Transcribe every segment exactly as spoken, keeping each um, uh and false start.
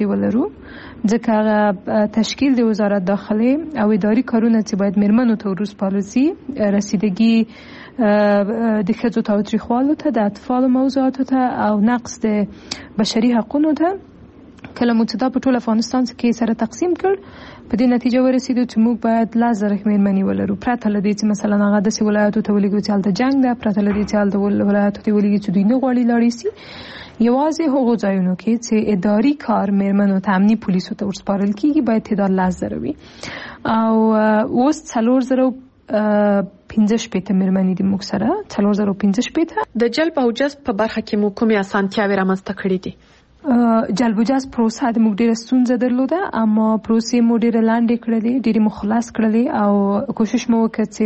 دې ولرو، ځکه هغه تشکیل د وزارت داخله او اداري کارونه چې باید میرمنو ته ورسپارل شي، رسیدګي د ښځو تاوتریخوالو ته، د اطفالو موضوعاتو ته او نقض د بشري حقونو ته. کله مو چې دا په ټول افغانستان کې سره تقسیم کړ، په دې نتیجه ورسېدو چې موږ باید لس زره میرمنې ولرو، پرته له دې چې مثلا هغه داسې ولایتو ته ولېږو چې هلته جنګ ده، پرته له دې چې هلته ولایتو ته ولېږي چې دوی نه غواړي لاړې شي. یوازې هغو ځایونو کې چې اداري کار میرمنو ته، امني پولیسو ته ورسپارل کېږي، باید تعداد لس زره وي. او اوس څلور زره پنځه شپېته میرمنې دي موږ سره، څلور زره پنځه شپېته. د جلب او جذب په برخه کې مو کومې اسانتیاوې رامنځته کړې دي؟ جلب و جذب پروسه د موږ ډیره ستونزه درلوده، اما پروسې مو ډیره لاندې کړلې، ډیره مو خلاص کړلې او کوشش مو وکړ چې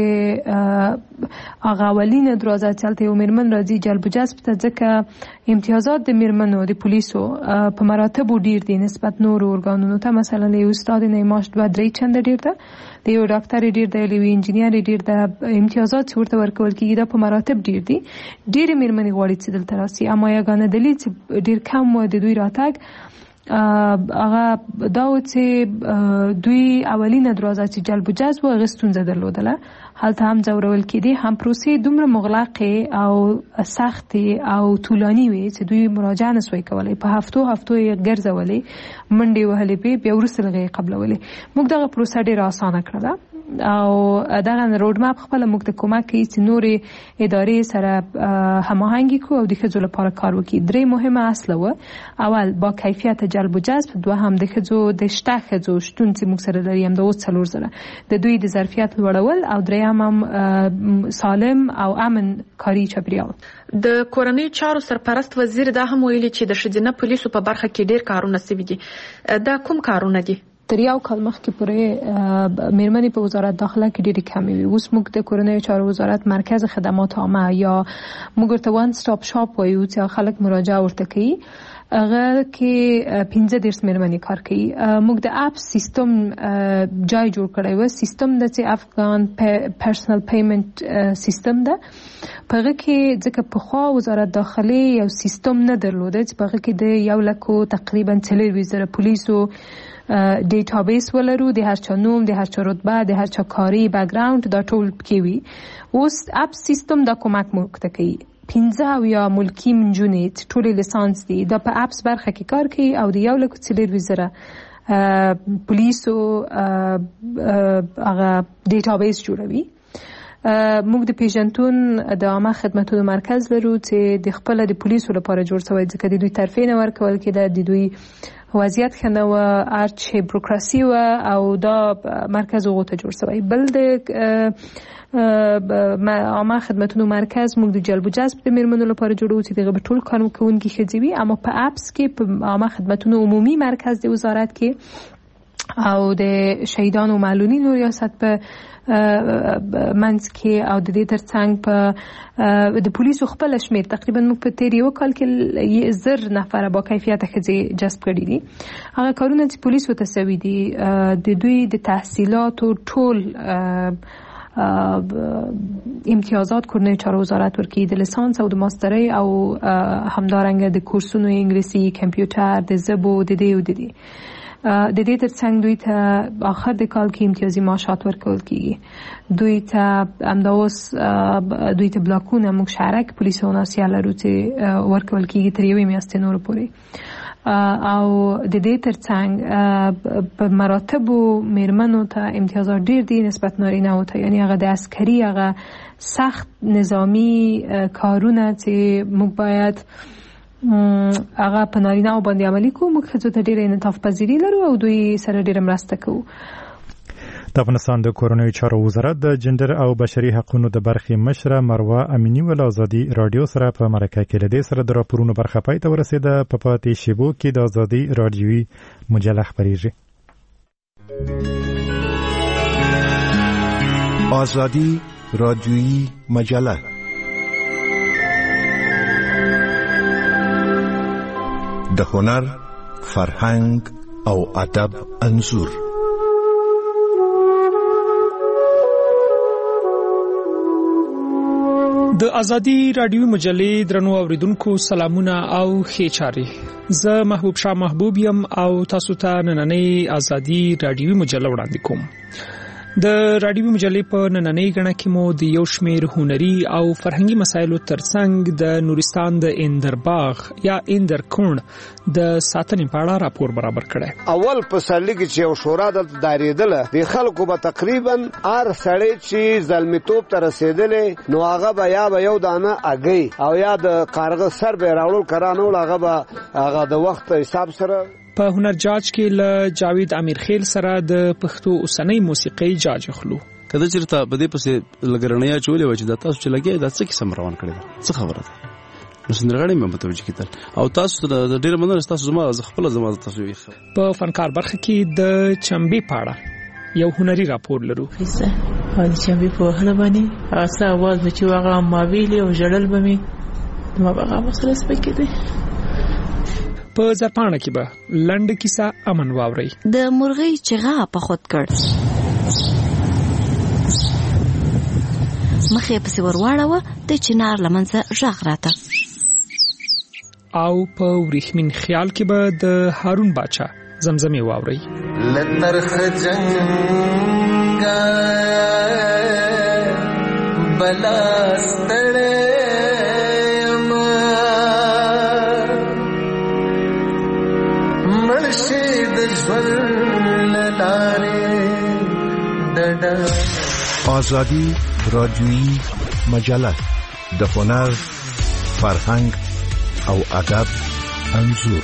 هغه اولینه دروازه چې هلته یو میرمن راځي جلب و جذب ته، ځکه امتیازات د میرمنو د پولیسو په مراتبو ډیر دي نسبت نورو ارګانونو ته. مثلا یو استاد نه معاش دوه درې چنده ډیر ده، د یو ډاکټر ډیر ده، یو انجینیر ډیر ده. امتیازات چې ورته ورکول کېږي دا په مراتب ډیر دي. ډیرې میرمنې غواړي چې دلته راسي، اما یګانه دلیل چې ډیر کم و د دوی راتګ هغه دا و چې دوی اولینه دروازه چې جلب و جذب و هغه ستونزه درلودله، هلته هم ځورول کېدې، هم پروسې دومره مغلقې او سختې او طولاني وې چې دوی مراجعه نسوای کولی، په هفتو هفتو یې ګرځولې، منډې وهلې پې، بیا وروسته لږ یې قبلولې. موږ دغه پروسه ډېره اسانه کړله او دغه روډ ماپ خپله موږ ته کومک کوي چې نورې ادارې سره هماهنګي کړو او د ښځو لپاره کار وکړي. درې مهمه اصله وه: اول با کیفیت جلب و جذب، دوهم د ښځو د شته ښځو شتون چې موږ سره لري همدا اوس څلور زره، د دوی د ظرفیت لوړول، او دریم هم سالم او امن کاري چاپیریال. د کورنیو چارو سرپرست وزیر دا هم ویلي چې د ښځینه پولیسو په برخه کې ډیر کارونه سوي دي. دا کوم کارونه دي؟ تر یو کال مخکې پورې میرمنې په وزارت داخله کې ډېرې کمې وي. اوس موږ د کورنیو چارو وزارت مرکز خدمات عامه یا موږ ورته وان سټاپ شاپ وایو چې خلک مراجعه ورته کوي، هغه کې پنځه دېرش میرمنې کار کوي. موږ د اپ سیستم جای جوړ کړی و، سیستم د چې افغان پرسنل پیمنٹ سیستم ده. په هغه کې ځکه پخوا وزارت داخلې یو سیستم نه درلوده چې په هغه کې د یو لکو تقریبا څلوېښت زره پولیسو ډیټابیس ولرو، د هر چا نوم، د هر چا رتبه، د هر چا کاري بیکګراوند، دا ټول پکې وي. اوس اپ سیستم دا کومک موږ ته کوي. پنځه اویا ملکي نجونې چې ټولې لیسانس دي دا په اپس برخه کې کار کوي او د یو لکو څلوېښت زره پولیسو هغه ډیټابیس جوړوي. موږ د پیژنتون د عامه خدماتو مرکز لرو چې د خپل د پولیسو لپاره جوړ شوی، ځکه د دوی ترفیع نه ورکول کېده، د دوی وضعیت ښه نه وه، ارچ بروکراسي وه او دا مرکز هغو ته جوړ شوی. بل د عامه خدماتو مرکز موږ د جلب و جذب د میرمنو لپاره جوړو چې دغه به ټول کارکوونکي ښځې وي، اما په اپس کې په عامه خدماتو عمومي مرکز د وزارت کې او د شهیدانو او معلولینو ریاست په منځ کې او د دې ترڅنګ په د پولیسو خپل شمیر تقریبا موږ په تیر یو کال کې زر نفره با کیفیته ښځې جذب کړي دي. هغه کارونه چې پولیسو ته سوي دي د دوی د تحصیلاتو ټول امتیازات کورنیو چارو وزارت ورکړي، د لیسانس او د ماسترۍ او همدارنګه د کورسونو انګلیسي، کمپیوټر، د ژبو، د دې او د دې د دې ترڅنګ دوی ته آخر د کال کې امتیازي معاشات ورکول کېږي. دوی ته همدا اوس دوی ته بلاکونه موږ شهرک پولیسو ناسیه لرو چې ورکول کېږي تر یوې میاشتې نورو پورې. او د دې ترڅنګ په مراتبو میرمنو ته امتیازات ډیر دي نسبت نارینه‌وو ته، یعنی هغه د عسکري هغه سخت نظامی کارونه چې موږ باید هغه په نارینه‌وو باندې عملي کوو، موږ ښځو ته ډېره انعطاف پذیري لرو او دوی سره ډېره مرسته کوو. د افغانستان د کورنیو چارو وزارت د جندر او بشري حقوقو د برخې مشره مروه امینی ول ازادي رادیو سره په مرکه کې لدې سره د راپورونو برخه پای ته ورسېده. په پاتې شیبو کې د ازادي رادیوي مجله خبرېږي. ازادي رادیوي مجله د هنر، فرهنګ او ادب انځور. د ازادي رادیو مجلې درنو اوریدونکو سلامونه او ښه چارې. زه محبوب شاه محبوب یم او تاسو ته نننۍ ازادي رادیو مجله وړاندې کوم. د رادیو مجلې په نننۍ غړنه کې مو د یو شمېر هنري او فرهنګي مسایلو ترڅنګ د نورستان د اندرباغ یا اندرکون د ساتنې په اړه راپور برابر کړی. اول په سرلی کې چې یو شورا د دایریدله د خلکو به تقریبا هر سړی چې ظلمتوب ته رسیدلې نو هغه به یا به یو دانه اگې او یا د کارغه سر به راوړل کرانو هغه به هغه د وخت حساب سره. په هنر جاج کې ل جاوید امیر خیل سره د پښتو اوسنۍ موسیقي جاج خلو. کله چې ته بده پسې لګرنیا چولې و چې د تاسو چې لګي د څه کیسه روان کړی څه خبره ده نو څنګه مې متوجه کیدل او تاسو د ډیر مننه تاسو زما خپل زما تاسو یې. په فنکار برخه کې د چمبي پاړه یو هنري راپور لرو. قصه هغه چمبي په هله باندې هغه आवाज چې هغه ماویلی او جړل بمي نو هغه مسله سپکې ده. په زرپانه کې به لنډ کیسه امن واوري. د مرغۍ چغا په خود کړ مخې په سور واړه د چنار لمنځه ژغ راته. او په ورېښمین خیال کې به د هارون باچا زمزمې واوري. لترخ جنگ بلاستړ آزادی رادیویی مجله د هنر، فرهنګ او ادب انځور.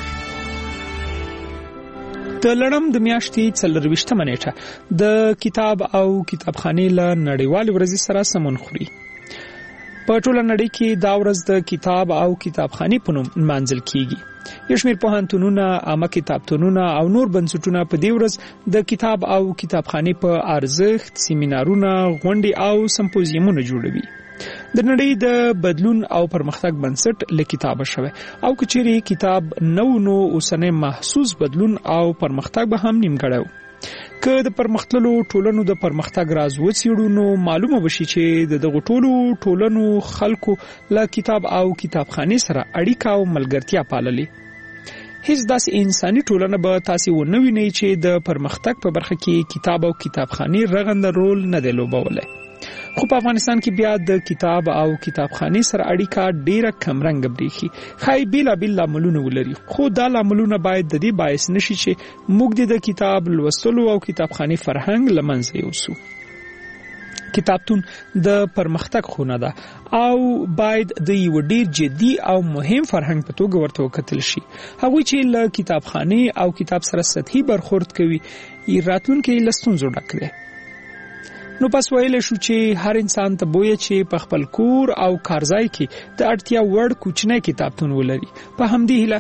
د لړم د میاشتې څلرویشتمه نیټه د کتاب او کتابخانې له نړیوالې ورځې سره سمون خوري. په ټوله نړۍ کې دا ورځ د کتاب او کتابخانې په نوم نمانځل کیږي. یو شمېر پوهنتونونه، عامه کتابتونونه او نور بنسټونه په دې ورځ د کتاب او کتابخانې په ارزښت سیمینارونه، غونډې او سمپوزیمونه جوړوي. د نړۍ د بدلون او پرمختګ بنسټ له کتابه شوی او کچېرې کتاب نو نو اوسنۍ محسوس بدلون او پرمختګ به هم نیمګړی. که د پرمختللو ټولنو د پرمختګ راز وڅېړو نو معلومه بشي چې د دغو ټولو ټولنو خلکو له کتاب او کتابخانې سره اړیکه او ملګرتیا پاللې. هیڅ داسې انساني ټولنه به تاسې ونه وینئ چې د پرمختګ په برخه کې کتاب او کتابخانې رغنده رول نه دی لوبولی. خو په افغانستان کې بیا د کتاب او کتابخانې سره اړیکه ډیره کمرنګه بریښي. ښایي بېلابېل لاملونه ولري خو دا لاملونه باید د دې باعث نشي چې موږ د کتاب لوستلو او کتابخانې فرهنګ له منځه یوسو. کتابتون د پرمختګ خونه ده او باید د یو ډیر جدي او مهم فرهنګ په توګه ورته وکتل شي. هغوی چې له کتابخانې او کتاب سره سطحي برخورد کوي راتلونکی له ستونزو ډک دی. نو پس ویل شو چې هر انسان ته بویه چې په خپل کور او کارځای کې د اړتیا وړ کوچنی کتابتون ولري. په همدې هیله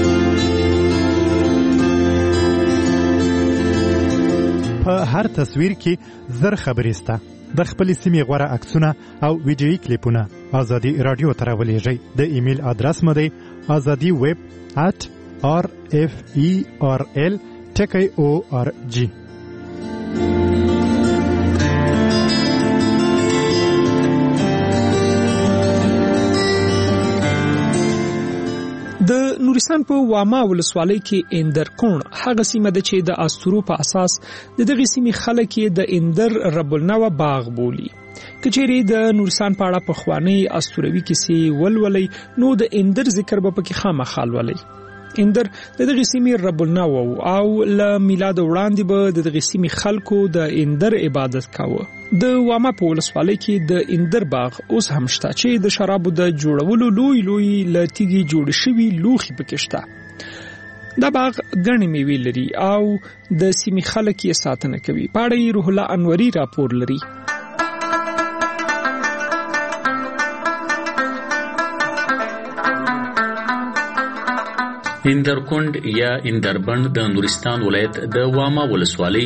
په هر تصویر کې زر خبرې سته. د خپلې سیمې غوره عکسونه او ویډیویي کلیپونه ازادي رادیو ته راولېږئ. د ایمیل ادرس مو دی ازادي ویب ات آر اف ای آر ال ټکی او آر جی. د نورستان په واما ولسوالۍ کې اندرکون هغه سیمه ده چې د استورو په اساس د دغه سیمې خلک د اندر رب النوى باغ بولی. کچېری د نورستان په اړه په خوانی استوروي کیسې ولولي نو د اندر ذکر به پکې خامخال ولي. اندر د دغه سیمې رب النوى او ل میلاد وړاندې به د دغه سیمې خلکو د اندر عبادت کاوه. د واما په ولسوالۍ کې د اندر باغ اوس هم شته چې د شرابو د جوړولو لوی لوی لتیږي جوړ شوی لوخي پکې شته. دا باغ ګڼې میوې لري او د سیمې خلک یې ساتنه کوي. پاړې روح الله انوري راپور لري. اندرکند یا اندربند د نورستان ولایت د واما ولسوالۍ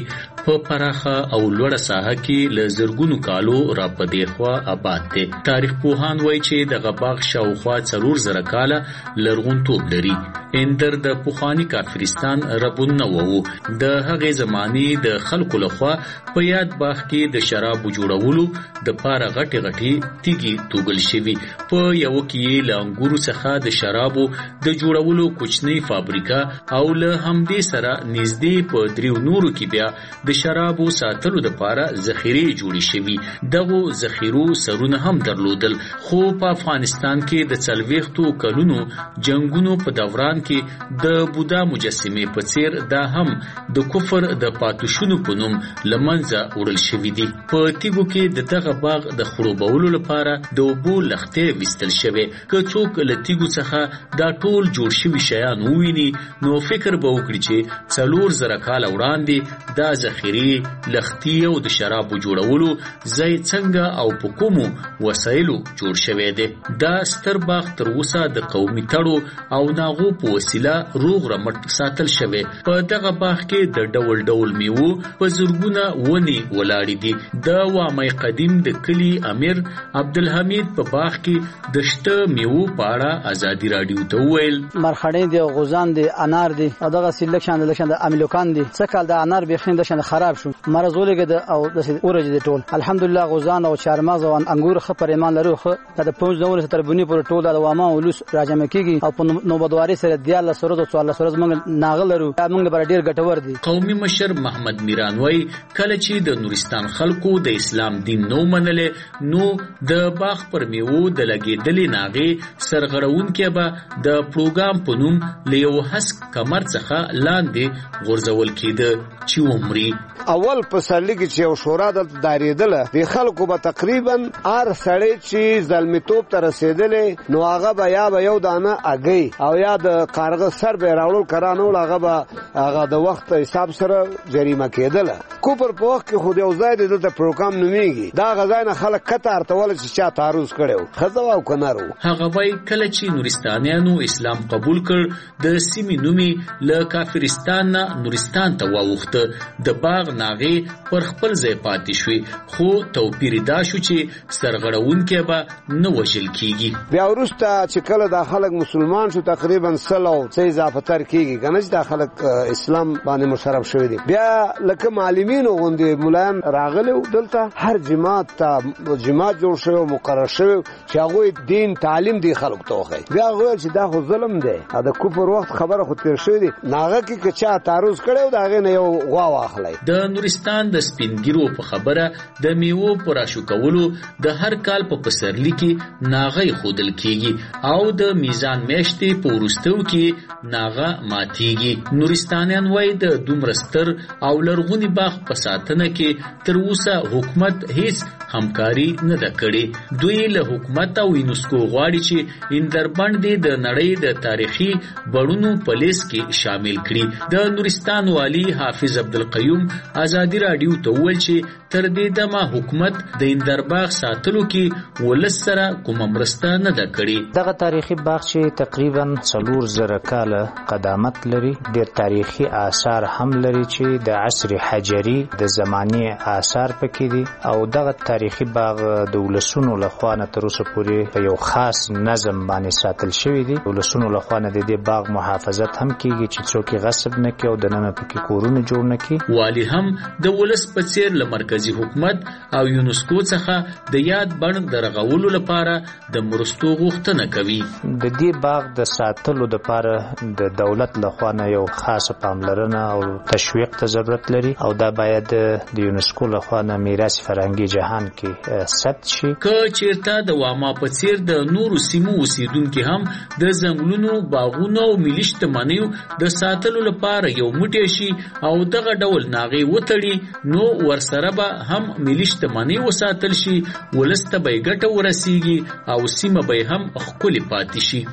په پراخه او لوړه ساحه کې له زرګونو کالو را پدې خوا آباد دی. تاریخ پوهان وایي چې دغه باغ شاوخوا څلور زره کاله لرغونتوب لري. اندر د پخوانی کافرستان ربونه وو. د هغې زمانې د خلکو لخوا په یاد باغ کې د شرابو جوړولو د پاره غټي غټي تیږي توګل شوی. په یو کې له انګورو څخه د شرابو د جوړولو کوچنی فابریکا او له همدې سره نږدې په دریو نورو کې بیا د شرابو ساتلو د پاره ذخیره جوړې شوی. دغه ذخیرو سرونه هم درلودل. خو په افغانستان کې د څلويختو کلونو جنگونو په دوران کې د بودا مجسمه په څیر دا هم د کفر د پاتوشونو په نوم لمنځه وړل شوی دی. په تیګو کې د دغه باغ د خړوبولو لپاره د اوبو لختې وستل شوی. که څوک له تیګو څخه دا ټول جوړ شوی شیان وویني نو فکر به وکړي چې څلور زره کال وړاندې دا ذخیره لختې او د شرابو جوړولو ځای څنګه او په کومو وسایلو جوړ شوی دی. دا ستر باغ تر اوسه د قومي تړو او ناغو په وسیله روغ رمټ ساتل شوی. په دغه باغ کې د ډول ډول میوه په زرګونه ونی ولاړې دي. د وامای قدیم د کلی امیر عبدالحمید په باغ کې د شته میوه په اړه ازادي رادیو ته ویل مرخړې دي او غوزان دي انار دي او دغه سیلکشن د لکشن د امیلوکان دي. څه کال د انار بخین د شند خراب شو مرز ولګد او د اورج دي ټول. الحمدلله غوزان او چارمغز او انګور خبر ایمان لرو خو د پوز نور تربونی پر ټول د واما ولوس راجمه کیږي او په نوبدواري سره دیاله سره د څوال سره موږ ناغلرو موږ بر ډیر ګټور دي. قومي مشر محمد میران وای کله چې د نورستان خلکو د اسلام دین نو منلې نو د باغ پر میوه د لګیدلې ناغي سرغړون کې به د پروګرام په نوم لیو حسک کمر څخه لاندې غورځول کېده چې عمرې اول په سرلی کې چې یو شورا د داریدله د خلکو به تقریبا ار سړی چې ظلمتوب ته رسیدلې نو هغه به یا به یو دانه اگې او یا د کارغه سر به راوړل کرانو هغه به هغه د وخت حساب سره جریمه کېدله. کوپر په وخت کې خو یو ځای د پروګرام نومیږي دا غځای نه خلک کته ارتول چې چا تعرض کړو خزو او کنارو. هغه وای کله چې نورستانیانو اسلام قبول کړ د سیمې نومي له کافرستان نه نورستان ته واوخته. د باغ ناغي پر خپل ځای پاتې شوی خو توپیر دا شو چې سرغړون به نه وژل کیږي. بیا وروسته چې کله د خلک مسلمان شو تقریبا سلو څه اضافه تر کیږي کنه چې د خلک اسلام باندې مشرف شوی دی. بیا لکه معلمین غوندې مولان راغلي دلته هر جماعت ته جماعت جوړ شوی مقرر شوی چې هغه دین تعلیم دی خلک ته وخی. بیا هغه چې دا خو ظلم دی دا کوپر وخت خبره خو تیر شوی دی ناغه کې که چا تعرض کړو دا غي نه یو غوا واخلای. د نورستان د سپینګیرو په خبره د میوه پر راشو کولو د هر کال په پسرلی کې ناغي خودل کیږي او د میزان میاشتې په ورستو کې ناغه ماتيږي. نورستانیان وای د دومرستر او لرغونی باغ په ساتنه کې تر اوسه حکومت هیڅ همکاري نه ده کړې. دوی له حکومت او یونسکو غواړي چې اندربند د نړۍ د تاریخي بڼونو په لیست کې شامل کړي. د نورستان والی حافظ عبدالقیوم ازادي رادیو ته وویل چې تر دې دمه حکومت د اندرباغ ساتلو کې ولس سره کوم مرسته نه ده کړې. دغه تاریخي باغ چې تقریبا څلور زره کاله قدامت لري ډېر تاریخي آثار هم لري چې د عصر حجري د زمانې آثار پکې دي او دغه تاریخي باغ د ولسونو لخوا نه تر اوسه پورې په یو خاص نظم باندې ساتل شوی دی. ولسونو لخوا نه د دې باغ محافظت هم کیږي چې څوک غصب نه کوي او د نن پکې کورونه جوړ نه کوي. والی هم د ولس په څیر له مرکزی حکومت او یونسکو څخه د یاد بڼ درغولو لپاره د مرستو غوښتنه کوي. د دې باغ د ساتلو لپاره د دولت لخوا نه یو خاصه پاملرنه او تشویق ته ضرورت لري او دا باید د یونسکو لخوا نه میراث فرهنګي جهان کې ثبت شي. که چیرته د واما په څیر د نورو سیمو اوسیدونکو هم د ځنګلونو باغونو او ملي شتمنیو د ساتلو لپاره یو موټی شي او دغه ډول ناغي وتړي نو ورسره به هم ملي شتمنۍ وساتل شي ولسته به ګټه ورسیږي او سیمه به هم ښکلې پاتې شي.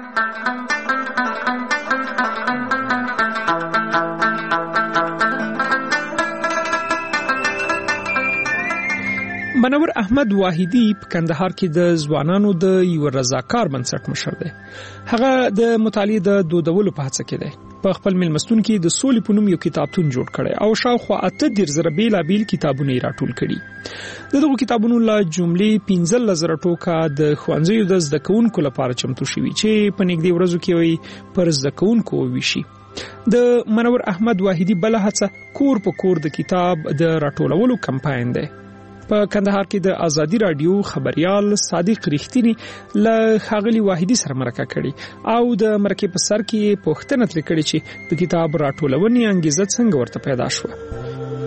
منور احمد واحدی په کندهار کې د ځوانانو د یو رضاکار بنسټ مشر دی. هغه د مطالعې د دودولو په هڅه کې دی. په خپل ملمستون کې د سولې په نوم یو کتابتون جوړ کړی او شاوخوا اته دېرش زره بیلابیل کتابونه یې راټول کړي. دغه کتابونو له جملې پنځلس زره ټوکه د ښوونځیو د زده کوونکو لپاره چمتو شوي چې په نږدې ورځو کې وي پر زده کوونکو وویشي. د منور احمد واحدي بل هڅه کور په کور د کتاب د راټولولو کمپاین دی. په کندهار کې د ازادي رادیو خبريال صادق رښتینی له ښاغلي واحدي سره مرکه کړي او د مرکې په سر کې پوښتنه ترې کړې چې د کتاب راټولونې انګیزه څنګه ورته پیدا شوه.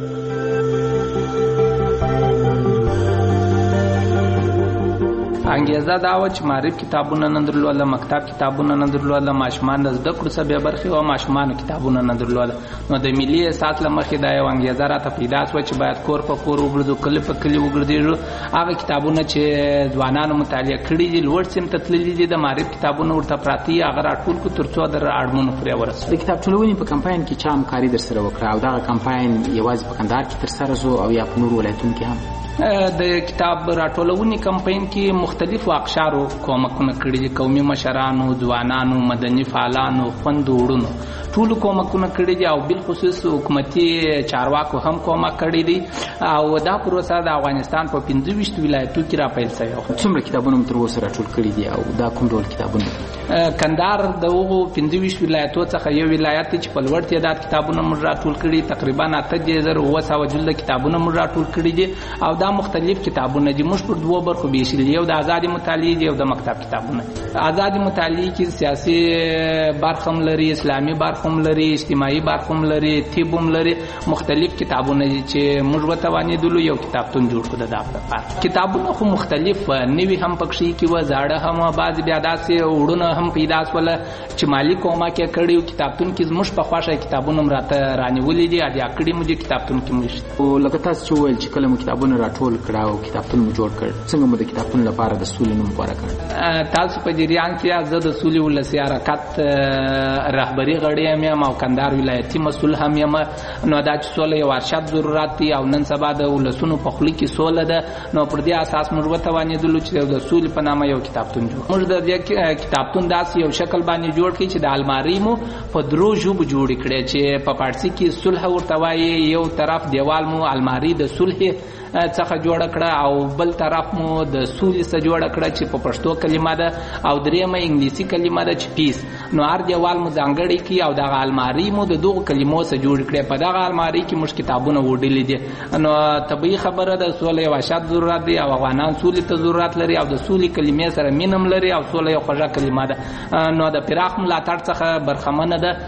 انګیزه دا و چې معرف کتابونه نه درلوده، مکتب کتابونه نه درلوده، ماشومان د زده کړو څخه بې برخې او ماشومان کتابونه نه درلوده. نو د ملي احساس له مخې دا یو انګیزه راته پیدا شوه چې باید کور په کور وګرځو، کلی په کلی وګرځېږو. هغه کتابونه چې ځوانانو مطالعه کړي دي، لوړ سیم ته تللي دي، د معرف کتابونه ورته پراته دي، هغه راټول کړو تر څو در اړمنو پورې ورسوو. د کتاب ټولونې په کمپاین کې چا همکاري درسره وکړه او دغه کمپاین یوازې په کندهار کې ترسره شو او یا په نورو ولایتونو کې هم؟ د کتاب راټولونې کمپاین کې مختلفو اقشارو کومکونه کړي دي، قومي مشرانو، ځوانانو، مدني فعالانو، خویندو وروڼو ټولو کومکونه کړي دي او بالخصوص حکومتي چارواکو هم کومک کړي دي او دا پروسه د افغانستان په پنځه ویشت ولایتو کې را پیل شوې ده. څومره کتابونه تر اوسه راټول کړي دي او دا کوم ډول کتابونه دي؟ کندهار د هغو پنځه ویشت ولایتو څخه یو ولایت دی چې په لوړ تعداد کتابونه موږ راټول کړي، تقریبا اته زره اووه سوه جلده کتابونه موږ راټول کړي دي او دا مختلف کتابونه دي. موږ پر دوه برخو ویشلي، یو د ازادي مطالعې دي او د مکتب کتابونه. ازادي مطالعې کې سیاسي برخه هم لري، اسلامي برخه هم لري، اجتماعي برخه هم لري، طب هم لري، مختلف کتابونه دي چې موږ وتوانېدلو یو کتابتون جوړ کړو. دا لپاره کتابونه خو مختلف نوي هم پکښې کې و، زاړه هم، بعض بیا داسې وړونه هم پیدا شول چې مالي کومک یې کړی و. کتابتون کې زموږ په خوښه کتابونه هم راته رانیولي دي، اډیا کړي مو دي کتابتون کې مو شته. او لکه تاسو چې وویل چې کله مو کتابونه راټول کړه او کتابتون مو جوړ کړ، څنګه مو د کتابتون لپاره د سولې نوم غوره کړ؟ تاسو په جریان کې زه د سولې ولسي حرکت رهبري غړی یم او کندهار ولایتي مسؤل هم یم. نو دا چې سوله یو ارشد ضرورت دی او نن سبا د ولسونو په خوله کې سوله ده، نو پر دې اساس موږ وتوانېدلو چې د سولې په نامه یو کتابتون جوړ. موږ د دې کتابتون داسې یو شکل باندې جوړ کړی چې د المارۍ مو په درو ژبو جوړې کړې چې په فارسي کې صلح ورته وایي، یو طرف دیوال مو المارۍ د صلح څخه جوړه کړه او بل طرف مو د سولې څخه جوړه کړه چې په پښتو کلمه ده او دریمه انګلیسي کلمه ده چې پیس. نو هر دیوال مو ځانګړی کی او دغه المارۍ مو د دغو کلمو څخه جوړ کړي. په دغه المارۍ کې موږ کتابونه وډلې دي. نو طبیعي خبره ده سولې یو اشد ضرورت دی او افغانان سولې ته ضرورت لري او د سولې کلمې سره مینم لري او سولې یو خوږه کلمه ده. نو د پراخ ملاتړ څخه برخمنه ده.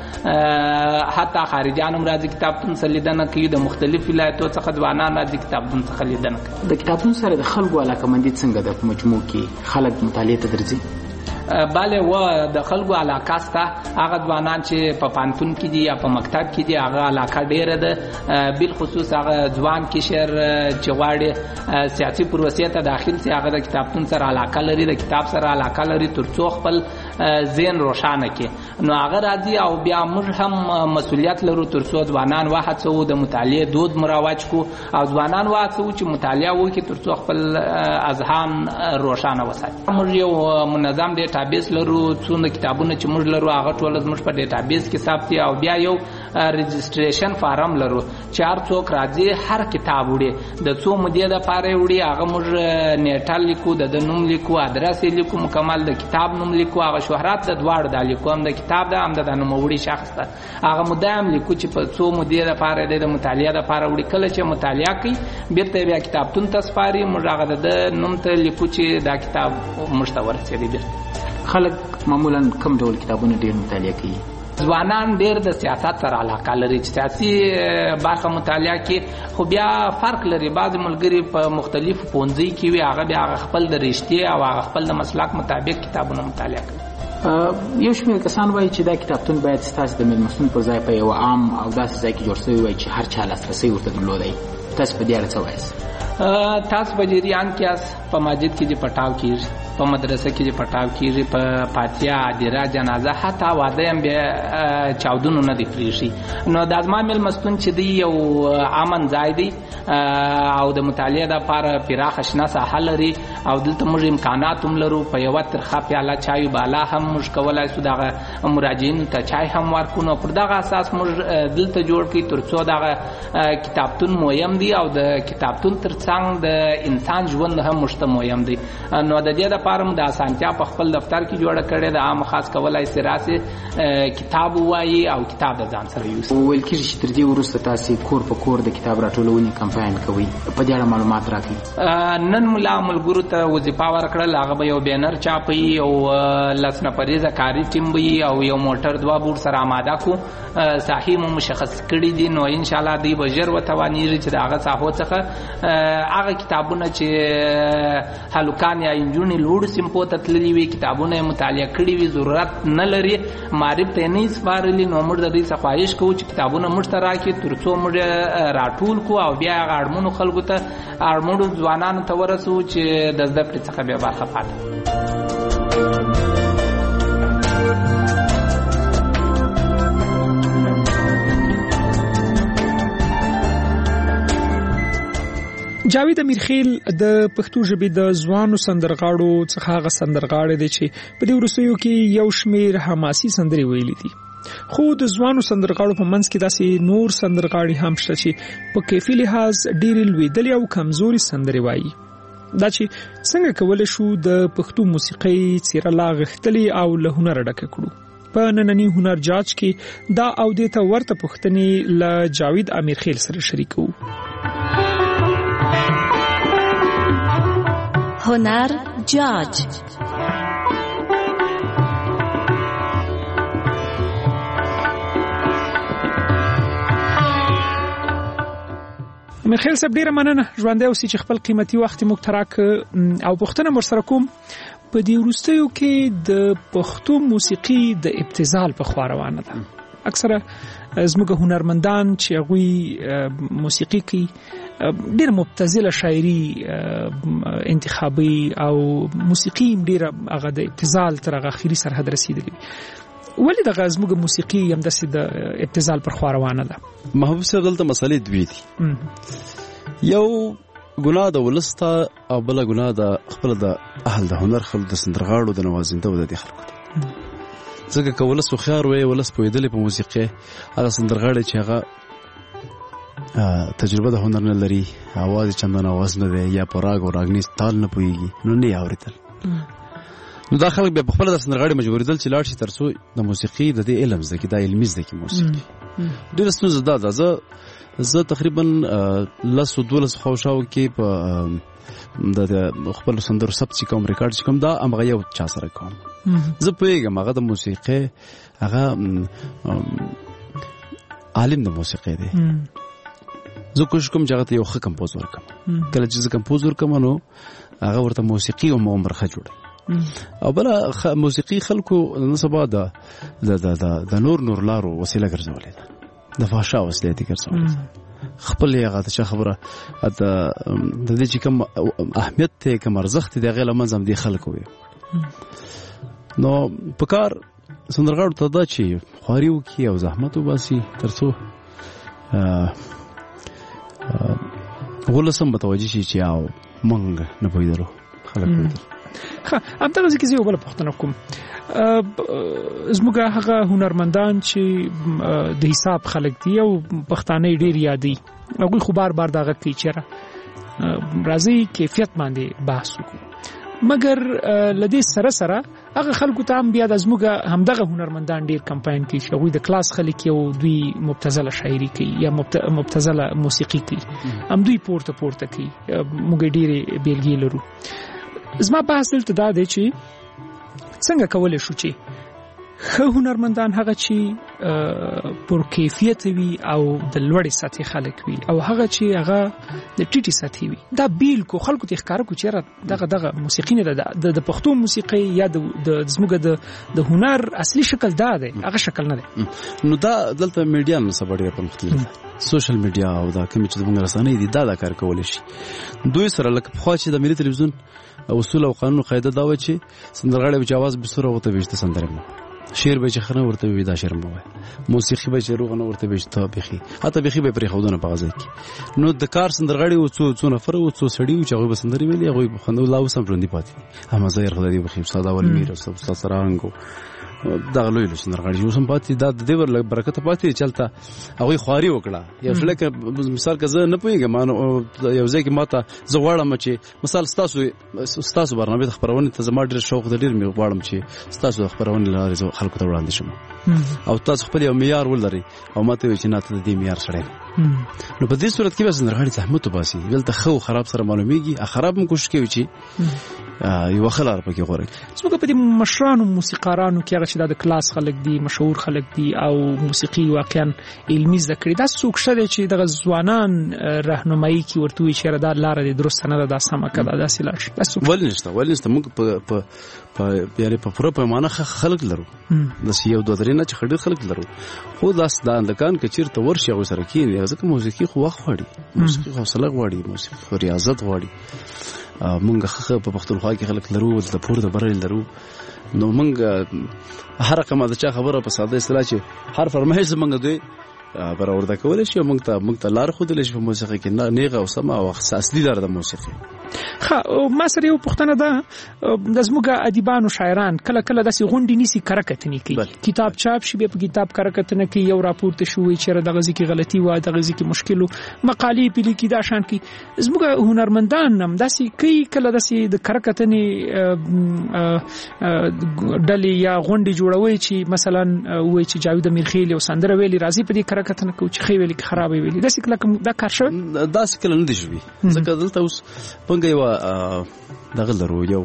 حتی خارجيان هم راځي کتابتون څخه لیدنه کوي، د مختلف ولایتو څخه ځوانان راځي کتابتون څخه لیدنه کوي. د کتابتون سره د خلکو علاقمندي څنګه ده؟ په مجموع کې خلک مطالعه ته درځي؟ بله و د خلکو علاقه سته. هغه ځوانان چې په پانتون کې دي یا په مکتب کې دي هغه علاقه ډیره ده. بالخصوص هغه ځوان کشر چې غواړي سیاسي پروسې ته داخل شي هغه د کتابتون سره علاقه لري، د کتاب سره علاقه لري تر څو خپل ذهن روښانه کړي. نو هغه راځي او بیا موږ هم مسؤلیت لرو تر څو ځوانان وهڅوو د مطالعې دود مروج کو او ځوانان وهڅوو چې مطالعه وکړي تر څو خپل اذهان روښانه وساتي. موږ یو منظم ډیټابیس لرو، څونه کتابونه چې موږ لرو هغه ټول زموږ په ډیټابیس کې ثبت دي او بیا یو رجسټریشن فارم لرو چې هر څوک راځي هر کتاب وړي د څو مودې لپاره وړي، هغه موږ نیټه لیکو، د نوم لیکو، ادرس لیکو، مکمل د کتاب نوم لیکو، هغه شهرت د دواړو د لیکو، هم د کتاب ده هم د نوموړي شخص ده، هغه مدام لیکو چې په څو مودې لپاره د مطالعې لپاره وړي. کله چې مطالعه کوي بیرته بیا کتابتون ته سپاري، موږ هغه د نوم ته لیکو چې دا کتاب موږ ته ورسېدی. بیرته خلک معمولا کوم ډول کتابونه ډیر مطالعه کوي؟ ځوانان ډیر د سیاست سره علاقه لري چې سیاسي برخه مطالعه کوي، خو بیا فرق لري. بعض ملګري په مختلفو پوهنځي کې وي، هغه بیا خپل د رښتیا او هغه خپل د مسلک مطابق کتابونه مطالعه کوي. یو شمېر کسان وایي چې دا کتابتون باید ستاسو د مېلمستون پر ځای په یو عام او داسې ځای کې جوړ شوی وای چې هر چا لاسرسی ورته درلودی. تاسو په دې اړه څه وایاست؟ تاسو په جریان کې په مسجد کې چې پټاو کېږي، په مدرسه کې چې پټاو کېږي، په فاتحه، ادیره، جنازه، حتی واده هم بیا چاودنو نه دی پرېښي. نو د زما مېلمستون چې دی یو امن ځای دی او د مطالعې دپاره پراخه شنه ساحه لري او دلته موږ امکانات هم لرو په یو ترخه پیاله چای بالا هم موږ کولای شو دغه مراجعین ته چای هم ورکو. نو پر دغه اساس موږ دلته جوړ کړي ترڅو دغه کتابتون مهم دی او د کتابتون ترڅنګ د انسان ژوند هم مشته مهم دی. نو د دې لپاره موږ د اسانتیا په خپل دفتر کې جوړه کړې ده. عام خاص کولای شي راسي کتاب وایي او کتاب د ځان سره یوسي. ویل کېږي چې تر دې وروسته تاسو کور په کور د کتاب راټولونې کمپاین کوي. په دې اړه معلومات راکړئ. نن ملا ملګرو ته وظیفه ورکړل، هغه به یو بینر چاپي او لس نفریزه کاري ټیم وي او یو موټر دوه بور سره آماده کو ساحې مو مشخص کړي دي. نو ان شاء الله دوی به ژر وتوانیږي چې د هغه ساحو څخه هغه کتابونه چې هلکان یا انجونې لوړ سیمپو ته تللي وي کتابونه مطالعه کړي وي ضرورت نه لري معرف ته نه سپارلي. نو موږ د دې څخه خواهش کوو چې کتابونه موږ ته راکړي ترڅو موږ راټول کو او بیا هغه اړمنو خلکو ته اړمنو ځوانانو ته ورسو چې د زده کړې څخه بیا برخه پاتې. جاوید امیرخیل د پښتو ژبې د ځوانو سندرغاړو څخه هغه سندرغاړی دی چې په دې وروستیو کې یو شمیر حماسي سندرې ویلي دي. خو د ځوانو سندرغاړو په منځ کې داسې نور سندرغاړي هم شته چې په کیفي لحاظ ډېرې لوېدلې او کمزوري سندرې وایي. دا چې څنګه کولی شو د پښتو موسیقۍ څېره لا غښتلې او له هنره ډکه کړو. په ننني هنر جاج کې دا او دې ته ورته پوښتنې له جاوید امیرخیل سره شریکو. هنر جاج میخیل صاحب ډیره مننه ژوندی اوسئ چې خپل قیمتي وخت موږ ته راکړ او پوښتنه ورسره کوم په دې وروستیو کې د پښتو موسیقي د ابتذال په خوا روانه ده. اکثره زموږ هنرمندان چې هغوی موسیقي کوي ډېر مبتذله شاعري انتخابي او موسیقي ډېره هغه د ابتذال تر هغه اخري سرحد رسیدلي. ولې دغه زموږ موسیقي همداسې د ابتذال پر خوا روانه ده؟ محبوب صاحب دلته مسئلې دوې دي. یو ګناه د ولس ته او بله ګناه د خپل د اهل د هنر خلکو د سندرغاړو د نوازنده د دې خلکو ته. ځکه که ولس هوښیار وی ولس پوهېدلی په موسیقۍ هغه سندرغاړی چې هغه تجربه د هنر نه لري اواز چندان اواز نه دی یا په راګ او راګنیز تال نه پوهېږي نو نه یې اورېدل. نو دا خلک بیا په خپله د سندرغاړي مجبورېدل چې لاړ شي تر څو د موسیقي د دې علم زده کړي دا علمي زده کړي موسیقي. ډېره ستونزه دا ده. زه زه تقریبا لسو دولسو خواوشاو کې په د خپل سندرو ثبت چې کوم ریکارډ چې کوم دا همغه یو چا سره کوم. زه پوهېږم هغه د موسیقۍ هغه عالم د موسیقۍ دی. زه کوشش کوم چې هغه ته یو ښه کمپوز ورکړم. کله چې زه کمپوز ورکړم نو هغه ورته موسیقي او برخه جوړوي. او بله موسیقي خلکو نن سبا د د نور نور لارو وسیله ګرځولې ده. د فحشا وسیله دې ګرځولې ده. خپل هغه ته خبره د دې چې کوم اهمیت ته کوم ارزښت دی هغه له منځه هم دې خلکو وي. نو په کار سندرغاړو ته دا چې خواري وکړي او زحمت وباسي تر څو ولس هم متوجه شي چې او موږ نه پوهېدلو خلک پوهېدل. ښه همدغه ځای کې زه یو بله پوښتنه کوم. زموږ هغه هنرمندان چې د حساب خلک دي او پښتانه یې ډېر یادوي هغوی خو بار بار دغه کوي چېرې راځئ کیفیت باندې بحث وکړو. مګر له دې سره سره هغه خلکو ته هم بیا د زموږ همدغه هنرمندان ډېر کمپاین کوي چې هغوی د کلاس خلک یو دوی مبتذله شاعري کوي یا مبتذله موسیقي کوي هم دوی پورته پورته کوي. موږ ډېرې بیلګې لرو. زما بحث دلته دا دی چې څنګه کولی شو چې ښه هنرمندان هغه چې پر کیفیت وي او د لوړې سطحې خلک وي او هغه چې هغه د ټیټې سطحې وي دا بیل کو خلکو ته ښکاره کړو چې دغه دغه موسیقي نه ده د پښتو موسیقۍ یا د زموږ د هنر اصلي شکل دا دی هغه شکل نه دی. نو دا دلته میډیا نن سبا ډېره پرمختللې ده. سوشل میډیا او دا کومې چې زموږ رسنۍ دي دا دا کار کولی شي. دوی سره لکه پخوا چې د ملي تلویزیون اصول او قانون قاعده دا و چې سندرغاړی به چې اواز بسوره هغه ته ویشته سندرې مو شعر به چې خنه ورته وي دا شعر مو وای موسیقي به چې روغ نه ورته وي ته بخي حتی بخي به پرې خودونه په غزا کې نو د کار سندرغړي او څو څو نفر او څو سړي او چې هغه بسندري ویلي هغه په خندو لا وسم ژوندې پاتې هم زهر خدای بخي استاد اول میر او استاد سرانګو دا لوی لوی سندرغړي اوس هم پاتې دا د دې ور برکت پاتې چلته هغه خواري وکړه یو شلکه مثال که نه پويګم یو ځکه ماته زه غواړم چې مثال تاسو تاسو برنامه د خبرونه ته زما ډېر شوق د ډېر مې غواړم چې تاسو د خبرونه لاره خلکو ته وړاندې شم او تاسو خپل یو معیار ولري او ماته چې نه ته د دې معیار سره نو په دې صورت کې به سندرغړي زحمت وباسي ولته خو خراب سره معلومیږي خراب هم کوشش کوي چې یو خلار پکې غوړي څنګه په دې مشرانو موسیقارانو کې هغه چې د کلاس خلک دي مشهور خلک دي او موسیقي واقعا علمي ذکر دا څوک شته چې د ځوانان راهنمایي کوي ورته وي چې دا لار دي درست نه ده سمه کړه دا سیلار شي ول نشته ول نشته موږ په په یاري په پوره پیمانه خلک لرو د یو دوه درې نه چې خډیر خلک لرو خو داس د اندکان کې چیرته ورشي او سره کېږي ځکه موسیقي خو وخت غواړي موسیقي خو حوصله غواړي موسیقي خو ریاضت غواړي مونږ خخه په پښتونخوا کې خلک لرو د پورته برل لرو نو مونږ هر کومه د چا خبره په ساده اصطلاح چې هر فرمایش مونږ دوی پر اورده کول شي مونږ ته مونږ ته لار خو د لږ په موسیقي کې نه نیغه او سما او اصلي لار د موسیقي خا ما سره یو پښتنه ده د زموږ ادیبانو شاعران کله کله داسې غونډې نیسي کرکتنی کوي کتاب چاپ شي به په کتاب کرکتنه کوي یو راپورته شوی چې د غزي کې غلطي و د غزي کې مشکلو مقالې پلی کې دا شان کې زموږ هنرمندان هم داسې کوي کله داسې د کرکتنی ډلې یا غونډې جوړوي چې مثلا وایي چې جاوید امیرخیل یو سندره ویلي راځي په دې کرکتنه کوي چې خې ویلي خراب ویلي داسې کله دا کار شوی داسې کله نه دی شوی ځکه دلته اوس پنګ یو دغه لرو یو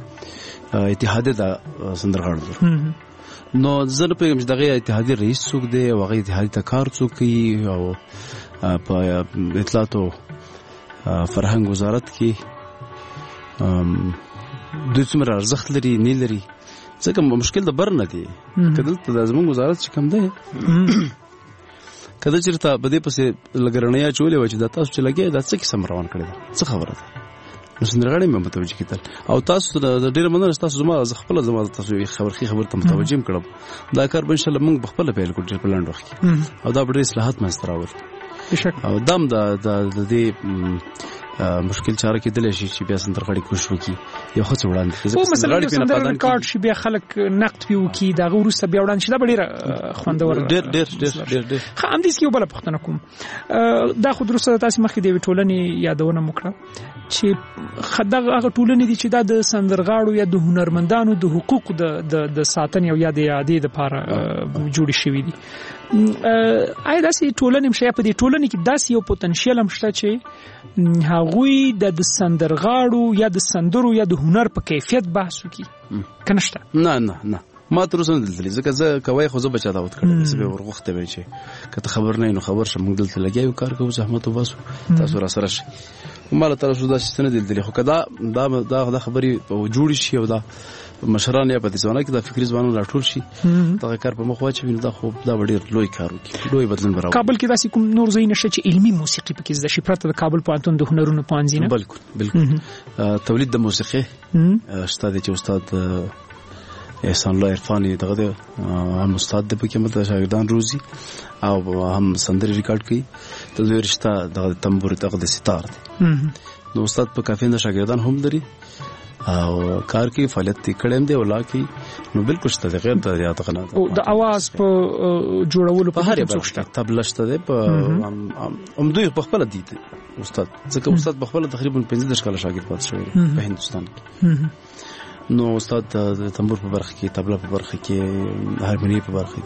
اتحاد د سندرغاړو لرو نو زه نه پوهیږم چې دغه اتحادي رئیس څوک دی او هغه اتحادي ته کار څوک کوي او په اطلاعات او فرهنګ وزارت کې دوی څومره ارزښت لري نه لري ځکه مشکل د بر نه دی کله ته د زموږ وزارت چې کم دی کله چې ته بده پسې لګرنیا چولې و چې د تاسو چې لګي د څه کیسه روان کړی دا څه خبره ده نو سندرغاړي مې متوجه کیدل او تاسو د ډېر مننه تاسو زما خپل زما تاسو خبرخي خبر ته متوجه کړم دا کار به ان شاء الله موږ خپل پیل کوو په لاند وخت او دا ډېر اصلاحات مستراول او دام د د دې مشکل چاره کې دلې شي چې بیا سندرغاړي کوشش وکړي یو څه وړاندې خو مثلا سندر ریکارډ شي بیا خلک نقد پیو کی دا ورسته بیا وړاندې شي دا ډېر خوندور ډېر ډېر ډېر ډېر خو ام دې کې بل پښتنه کوم دا خو درسته تاسو مخکې د ټولنې یادونه وکړه چې خدغه هغه ټولنې دي چې دا د سندرغاړو یا د هنرمندانو د حقوقو د د ساتنې او یا د یادې لپاره جوړ شوی دي آیا داسې ټولنې مشه په دې ټولنې کې داسې یو پوتنشل هم شته چې هغوی د سندرغاړو یا د سندرو یا د هنر په کیفیت بحث وکړي کنهشته نه نه نه ما تر اوسه دلته ځکه زه کوي خو زه بچا داوت کړم چې به ورغخته وي چې کته خبر نه نو خبر شم دلته لګیو کار کوو زحمت وباسو تاسو را سره شي مال تر اوسه دا ستنه دلته خو کدا دا دا خبري جوړ شي او دا مشران یا په دې ځوانه کې د فکری ځوانانو راټول شي دا کار په مخ واچوي دا خو دا ډېر لوی کار وکړي لوی بدلون راوړي کابل کې داسې کوم نور ځای نشته چې علمي موسیقي پکې زده شي پرته د کابل پوهنتون د هنرونو پوهنځي نه بالکل بالکل تولید د موسیقي استاد چې استاد احسان الله عرفاني دغه هم استاد د پکې مت شاګردان روزي او هم سندري ریکارډ کوي ته دوی رشتہ د تنبور دغه د ستار دي نو استاد په کافي نه شاګردان هم لري او کار کې فعالیت کړم دی ولا کې نو بالکل ستاسو غیر د یاد غنا او د اواز په جوړولو په هر یو څه تبله شته دی په هم دوی په خپل دي استاد ځکه استاد په خپل تقریبا پنځه کال شاګرد پات شوی په هندستان کې نو استاد د تنبور په برخه کې تبله په برخه کې هارمونی په برخه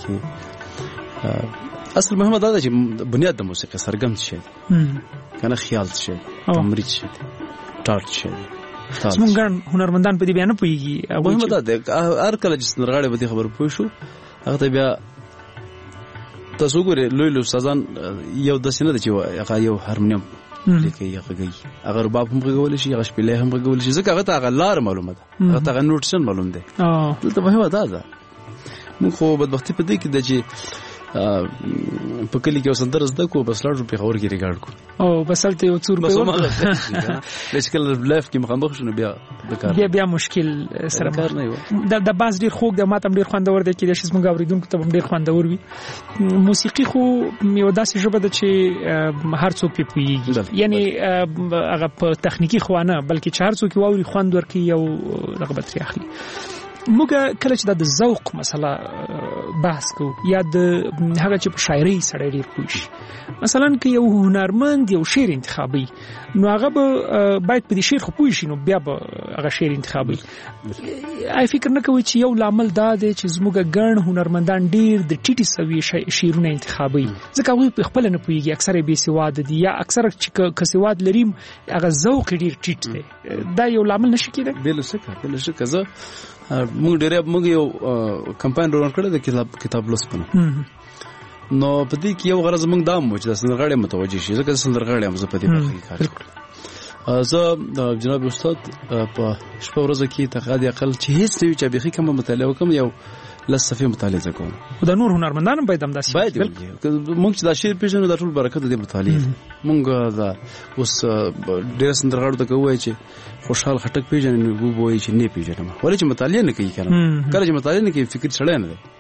کې اصل مهمه دا ده چې بنیاد د موسیقي سرګم شي کنه خیال شي تمرین شي ټارټ شي څنګه هنرمندان په دې بیان پويږي مهمه ده هر کله چې سندرغاړي به خبر پوه شو هغه ته بیا تاسو ګورئ لوی لوی سازان یو د سینه د چې هغه یو هارمونیم لیکي هغه اگر باب هم غوول شي هغه شپله هم غوول شي ځکه هغه ته هغه لار معلومه ده هغه ته نوټشن معلوم ده اه دلته مهمه ده ده موږ خو بدبختی په دې کې د چې په کلی کې وسندر زده کو بس لاړو په خبر کې ریکارډ کو او بسلته یو څور په وخت لکه لایف کې مخامخ شنو بیا بیا بیا مشکل سره کار نه و د د باز ډیر خوږ د ماته ډیر خوندور دی کې د شیز مونږ اوریدونکو ته ډیر خوندور وي موسیقي خو یو داسې ژبه ده چې هر څوک په پوهیږي یعنی هغه په تخنیکی خوانه بلکې چې هر څوک ووري خوند ورکي یو رغبت لري اخلي موږ کله چې د ذوق مسله بحث کو یا د هغه چې په شاعري سره ډیر پوښ مثلا که یو هنرمند یو شعر انتخابي نو هغه به باید په دې شعر خو پوښ نو بیا به هغه شعر انتخابي آی فکر نه کوي چې یو لامل دا دی چې زموږ ګڼ هنرمندان ډیر د ټیټي سوي شعرونه انتخابي ځکه هغه په خپل نه پوهیږي اکثره به سواد دي یا اکثره چې کسواد لري هغه ذوق ډیر ټیټ دی دا یو لامل نشي کېدای بل څه بل څه کزه موږ ډېر موږ یو کمپاین روان کړی د کتاب کتاب لوستنه نو په دې کې یو غرض موږ دا مو چې د سندرغاړي متوجي شي ځکه سندرغاړي هم زه په دې برخه کې کار کوم زه جناب استاد په شپه ورځ کې تقاضي اقل چې هیڅ نه وي چې به کوم مطالعه وکم یو لسفه مطالعه کوم د نور هنرمندانو باید هم داسې باید موږ چې دا شعر پیژنو د ټول برکت د مطالعه موږ دا اوس ډېر سندرغاړو ته کوی چې خوشحال خټک پیژنې نو وایي چې نه پیژنم ولې چې مطالعه نه کوي کنه کله چې مطالعه نه کوي فکر سړی نه دی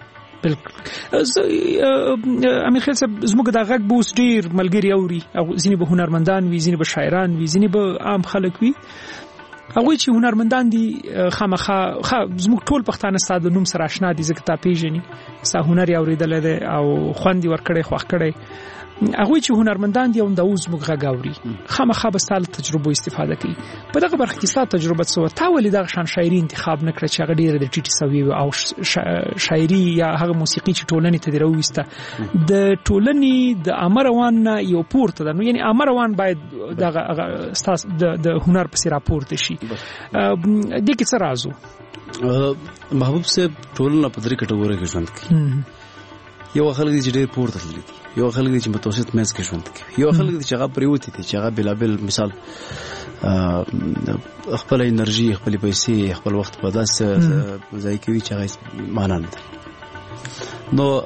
بالکل امیر خیل صاحب زموږ د غږ بوس ډیر ملګری اوري او ځینې به هنرمندان وي ځینې به شاعران وي ځینې به عام خلک وي هغه چې هنرمندان دي خامخا زموږ ټول پښتانه ستاسو نوم سره آشنا دي ځکه تا پیژني ستا هنر یې اوریدل دي او خوند ورکړي خوښ کړي هغه چې هنرمندان دي او د اوس موږ غاوري خامخا به ستاسو تجربه استفاده کوي په دغه برخه کې ستاسو تجربه څه تا ولې دغه شان شاعري انتخاب نکړه چې هغه ډیره د ټیټي سوي او شاعري یا هغه موسیقي چې ټولنې ته درويسته د ټولنې د امروان یو پورته ده نو یعنی امروان باید دغه ستاسو د هنر په سر راپورته شي د کې څه رازو محبوب صاحب ټولنه په درې کټګوري کې ژوند کوي یو خلک چې ډېر پورته تللي یو خلک چې متوسط مېز کې ژوند کوي یو خلک چې هغه پریوتی دي چې هغه بلابل مثال خپل انرژي خپل پیسې خپل وخت په داسې ځای کې وي چې هغه معنا نه ده نو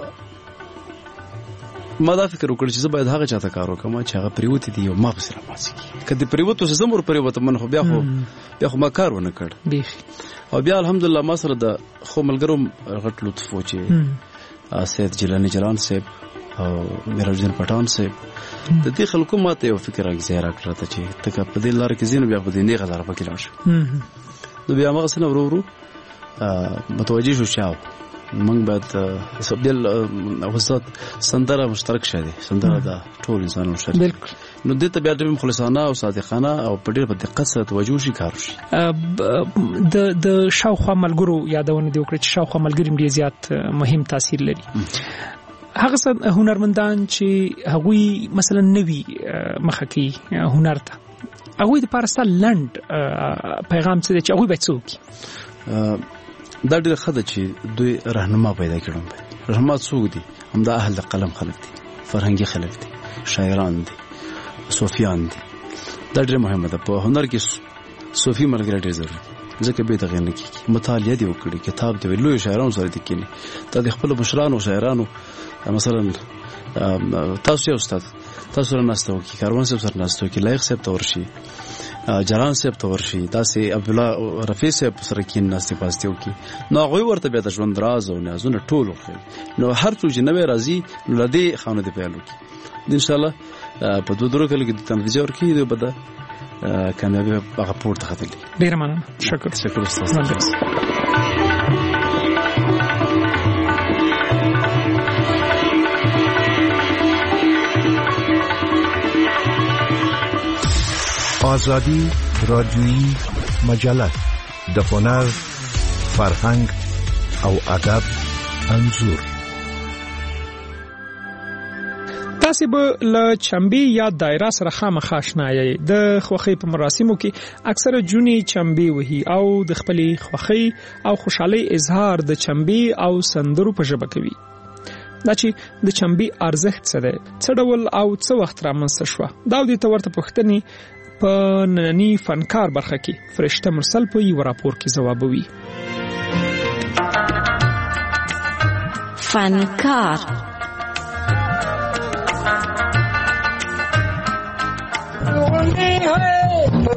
ما دا فکر وکړ چې زه باید هغه چاته کار وکړم چې هغه پریوتی دي او ما په سره پاتې کله پریوتو زه مور پریوته من خو بیا خو بیا خو ما کار ونه کړ او بیا الحمدلله ما سره د خو ملګرو غټ لطف و چې سید جیلانی جلان صاحب او میرالدین پټان صاحب د دې خلکو ماته یو فکر راځي راکړه ته چې تک په دې لار کې زینو بیا په دې نه غزار پکې لاړ نو بیا موږ سره ورو ورو متوجي شو شاو موږ بعد سبدل اوسط سندره مشترک شاده سندره دا ټول انسانانو شته بالکل نو دې ته بیا د مخلصانه او صادقانه او په ډېر په دقت سره توجه شي کار شي د د شاوخوا ملګرو یادونه دی وکړه چې شاوخوا ملګری ډیر زیات مهم تاثیر لري هغه هنرمندان چې هغوی مثلا نوی مخه کوي هنر ته هغوی د پارستا لند پیغام څه دی چې هغوی باید څه وکړي دا ډېر ښه ده چې دوی راهنما پیدا کړم راهنما څوک دي همدا اهل قلم خلک دي فرهنګي خلک دي شاعران دي صوفیان دي دا ډېر مهمه ده په هنر کې صوفي ملګری ډېر ضروري دي ځکه به دغه نه کیږي مطالعه دی وکړي کتاب دی لوی شاعرانو سره دي کینی دا د خپل مشرانو شاعرانو مثلا تاسو یو استاد تاسو را ناستو کی کاروان صاحب سره ناستو کی لایق صاحب تور شي جلان صاحب تور شي تاسو عبد الله رفیع صاحب سره کی ناستي پاستیو کی نو غوي ورته به د ژوند راز او نازونه ټول خو نو هر څو چې نوې راځي نو لدی خانه دی پیلو کی ان شاء الله په دوه درو کله کې د تنفيذ ورکی دی بده کامیابی هغه پورته خطلې ډیر مننه شکر شکر استاد آزادی رادیویی مجله د هنر فرهنګ او ادب انځور تاسو به له چمبي یا دایره سره خامخا آشنا یې د خوخي په مراسمو کې اکثره جونی چمبي وهي او د خپلې خوخي او خوشحالي اظهار د چمبي او سندرو په ژبه کوي دا چې د چمبي ارزښت څه دی څه ډول او څه وخت رامنځته شو دا د تورته پوښتنې په نننی فنکار برخه کې فرشته مرسل په یو راپور کې جوابوي فنکار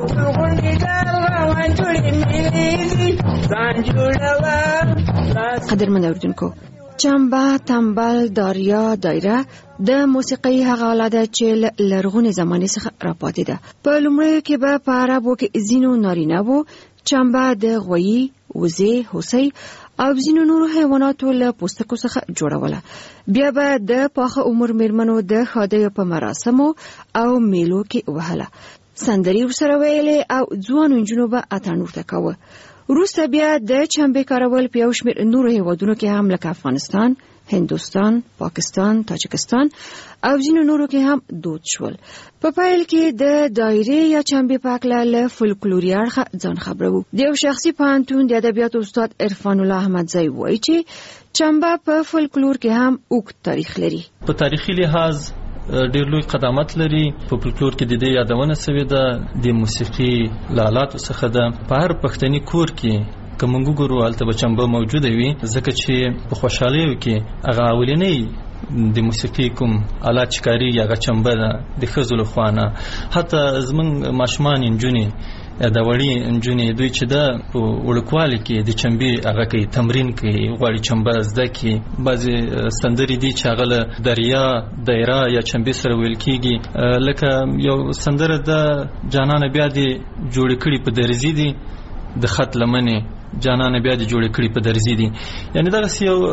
قدرمن اوریدونکو، چمبه، تنبل، داریا، دایره د موسیقۍ هغه آله ده چې لرغونې زمانې څخه راپاتې ده. په لومړیو کې به په عربو کې ځینو نارینه وو چمبه د غویي، وزې، هوسۍ او ځینو نورو حیواناتو له پوستکو څخه جوړوله. بیا به د پاخه عمر میرمنو د ښادیو په مراسمو او میلو کې وهله. سندرې ورسره ویلې او ځوانو نجونو به اتڼ ورته کاوه. وروسته بیا د چمبې کارول په یو شمېر نورو هیوادونو کې هم لکه افغانستان، هندوستان، پاکستان، تاجکستان او ځینو نورو کې هم دود شول. په پیل کې د دایرې یا چمبې په هکله له فولکلوري اړخه ځان خبرو. د یو شخصي پوهنتون د ادبیاتو استاد عرفان الله احمدزی وایي چې چمبه په فولکلور کې هم اوږد تاریخ لري. په تاریخي لحاظ ډېر لوی قدامت لري. په فولکلور کې د دې یادونه شوې ده. د موسیقي له آلاتو څخه ده. په هر پښتني کور کې که موږ وګورو هلته به چمبه موجوده وي، ځکه چې په خوشحالیو کې هغه اولنۍ د موسیقي کوم آلات چې کارېږي هغه چمبه ده د ښځو له خوا نه. حتی زموږ ماشومان نجونې د وړې نجونې دوی چې ده په وړوکوالي کې د چمبې هغه کوي، تمرین کوي، غواړي چمبه زده کړي. بعضې سندرې دي چې هغه له دریا، دایره یا چمبې سره ویل کېږي. لکه یو سندره ده جانانه بیا دې جوړې کړي په درزي دي د خط لمنې، جانانه بیا دې جوړې کړي په درزي دي. یعنې دغسې یو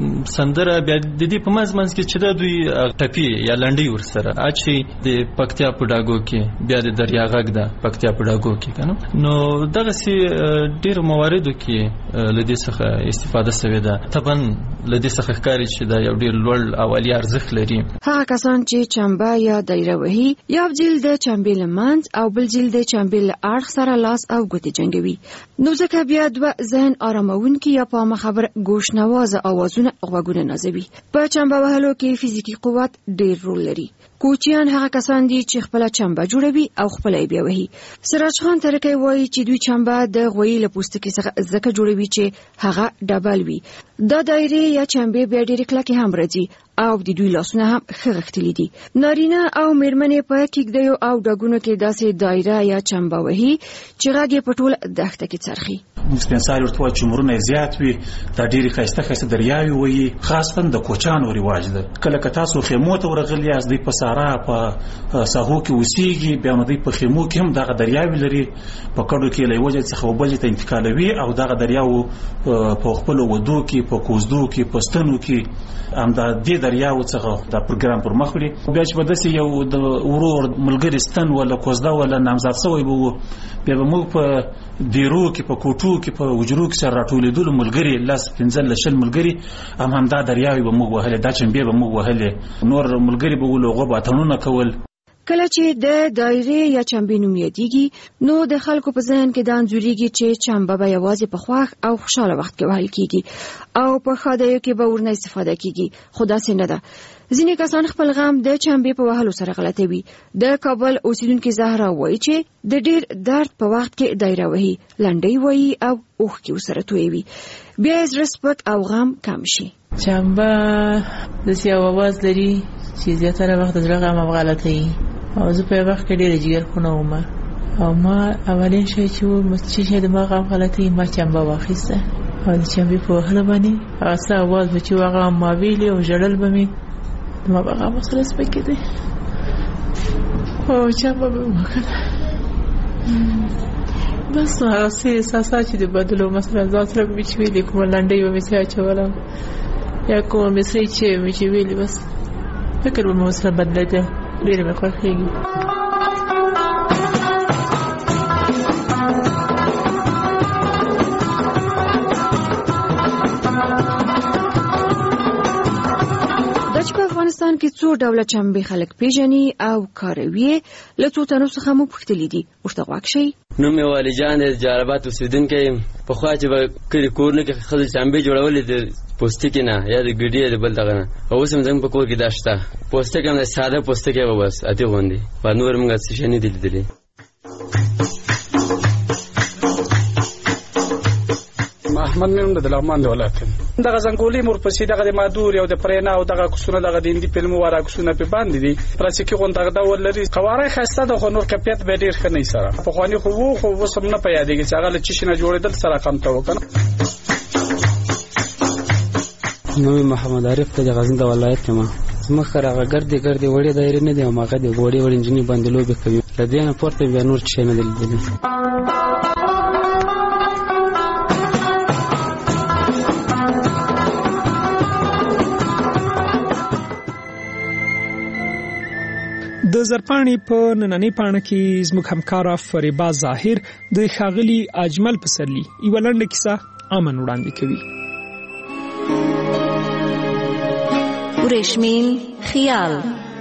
سندره بیا د دې په منځ منځ کې چې ده دوی ټپي یا لنډۍ ورسره اچي. د پکتیا په ډاګو کې بیا د دریا غږ ده پکتیا په ډاګو کې که نه. نو دغسې ډېرو مواردو کې له دې څخه استفاده شوې ده. طبعا له دې څخه ښکاري چې دا یو ډېر لوړ او عالي ارزښت لري. هغه کسان چې چمبه یا دایره وهي، یو جیل د چمبې له منځ او بل جیل د چمبې له اړخ سره لاس او ګوتې جنګوي. نو ځکه بیا دوه ذهن آرامونکي یا په مخبر گوش نوازه اوازونه غوږونه نازوي. په چمبه وهلو کې فزیکی قوت ډېر رول لري. کوچیان هغه کسان دي چې خپل چمبه جوړوي او خپل یې بیا وهي. سراج خان ترکی وایي چې دوی چمبه د غویي له پوستکي څخه ځکه جوړوي چې هغه ډبل وي. دا دایرې یا چمبې بیا ډېرې کلکې هم راځي او د دوی لاسونه هم ښه غښتلي دي. نارینه او میرمنې په کیږدیو او ډاګونو کې داسې دایره یا چمبه وهي چې غږ یې په ټوله دښته کې څرخي. سپینساري ورته وایي چې عمرونه زیات وي، دا ډېرې ښایسته ښایسته دریاوې وهي. خاصتاً د کوچیانو رواج ده. کله که تاسو خیمو ته ورغلي یاست، دوی په صحرا په ساحو کې اوسېږي، بیا نو دوی په خیمو کې هم دغه دریاوې لري. په کډو کې له یوه ځای څخه بل ځای ته انتقالوي او دغه دریاو په خپلو ودو کې، په کوزدو کې، په ستنو کې همدا دې دریاو څخه دا پروګرام پر مخ وړي. بیا چې به داسې یو د ورور ملګري ستن ولا کوزده ولا نامزاد شوی به و، بیا به موږ په دیرو کې، په کوټو کې، په وجرو کې سره راټولېدلو ملګري، لس پنځه لس شل ملګري هم همدا دریاوې به موږ وهلې، دا چمبې به موږ وهلې. نور ملګري به ولو هغه به اتڼونه کول. کله چې د دایرې یا چمبې نوم یادېږي، نو د خلکو په ذهن کې دا انځورېږي چې چمبه به یوازې په خوښ او خوشحاله وخت کې وهل کېږي او په ښادیو کې به ورنه استفاده کېږي. خو داسې نه ده. ځینې کسان خپل غم د چمبې په وهلو سره غلطوي. د کابل اوسیدونکې زهرا وایي چې د ډېر درد په وخت کې دایره وهي، لنډۍ وایي او اوښکې ورسره تویوي. بیا یې زړه سپک او غم کم شي. چمبه داسې یو اواز لري چې زیاتره وخت د زړه غم غلطوي. او زه په وخت کې ډېره جګر خونه وم او ما اولین شی چې و چې د ما غم غلطوي، ما چمبه واخیسته او د چمبې په وهلو باندې هغه څه اواز به چې هغه ما ویلې او ژړل به مې، ما به غم ورسره سپکېدی او چمبه به مې وکړه. بس هغه څه احساسات چې د بدلو، مثلا ځان سره به مې چې ویلې، کومه لنډۍ به مې څه اچولم یا کومه مصرۍ چې مې چې ویلې، بس فکر به مې ورسره بدلېده. ډېره مې خوښېږي. افغانستان کې څو ډوله چمبې خلک پیژني او کاروي. له څو تنو څخه مو پوښتلي دي، ورته غوږ شئ. نوم مې والي جان دی، جالبات اوسېدونکی یم. پخوا چې به کلي کورونو کې ښځې چمبې جوړولې د پوستکي نه یا د ګډي یا د بل دغه نه، او اوس هم زموږ په کور کې دا شته. پوستکی هم د ساده پوستکی و، بس اتې غوندې، په نور موږ څه شی نه دي لیدلي. محمد نوم د لغمان د ولایت یم. دغه زنګولي مورپسې دغه د مادور او د پرینا او دغه کوسونه دغه د اندی فلمو واره کوسونه په باندې دي پلاستیکي غونډه د ولري قواره خسته د خنور کپیت به ډیر خنۍ سره په خواني خو وو خو وسم نه پیادېږي چې هغه ل چی شنه جوړېدل سره کم تا وکنه. نو محمد عارف ته غزنی د ولایت کما مخره هغه ګرځي ګرځي وړي دایره نه دی او ماګه دی وړي وړي انجنیر باندې لوبي کوي لدينا پورته به نور څه نه دي. د زرپانی په نننۍ پاڼه کې زموږ همکارا فریبا ظاهر د ښاغلي اجمل پسرلی یو لنډه کیسه امن وړاندې کوي. ورېشمین خیال.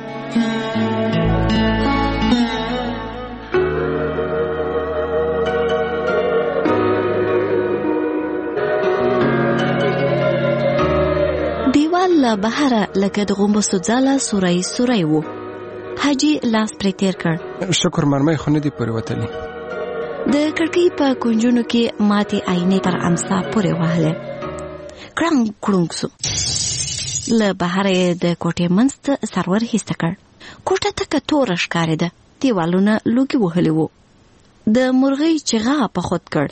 دیوال له بهره لکه د غومبسو ځاله سورای سورای وو. حاجی لاس پرې تیر کړ. شکر مرمۍ خو نه دی پورې وتلی. د کړکۍ په کونجونو کې ماتې آینې پر امسا پورې وهله. کړنګ کړنګ سو. له بهره د کوټې منځ ته سرور هیسته کړ. کوټه تکه توره ښکارېده. دیوالونه لوګي وهلي وو. د مرغۍ چغه په خود کړ.